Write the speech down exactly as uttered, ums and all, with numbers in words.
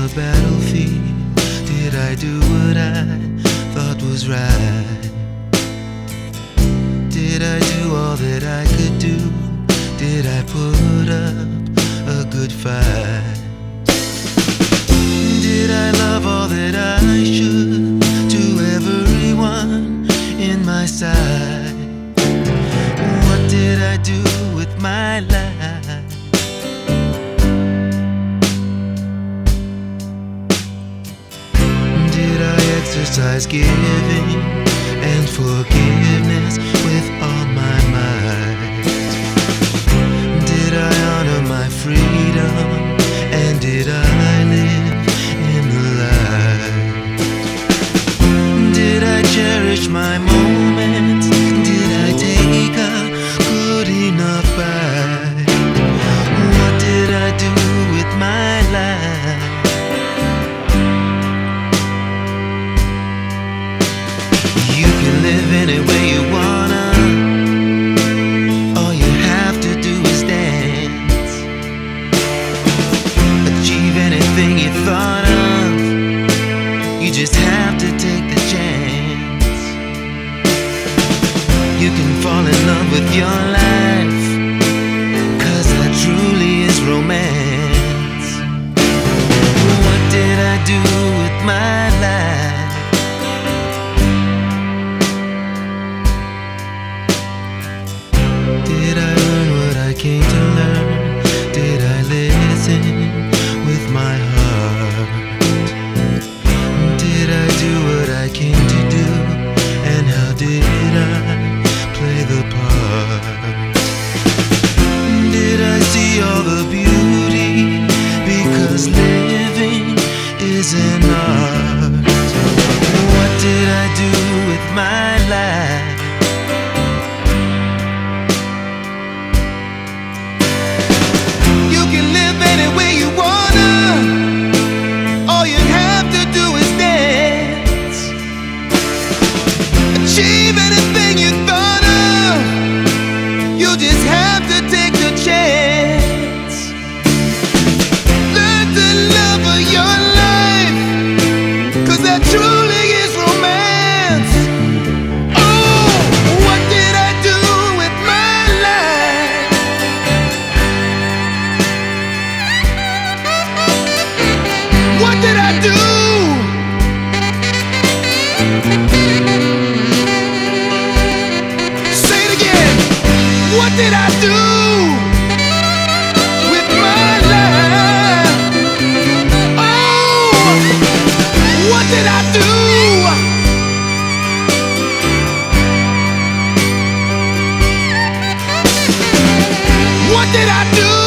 the battlefield, did I do what I thought was right? Did I do all that I could do? Did I put up a good fight? Did I love all that I should to everyone in my sight? What did I do with my life? Did I exercise giving and forgiveness with all my might? Did I honor my freedom and did I live in the light? Did I cherish my moments? Did I take a good enough bite? What did I do with my life? You can live any way you wanna. All you have to do is dance. Achieve anything you thought of. You just have to take the chance. You can fall in love with your life, 'cause that truly is romance. What did I do with my life? Did I learn what I came to learn? Did I listen with my heart? Did I do what I came to do? And how did I play the part? Did I see all the beauty? Because living is an art. What did I do with my life? You can live any way you wanna. All you have to do is dance. Achieve anything you thought of. You just have to take the chance. Learn to love of your life, 'cause that truly is romance. Oh, what did I do with my life? What did I do? Say it again. What did I do with my life? Oh, what did I do? What did I do?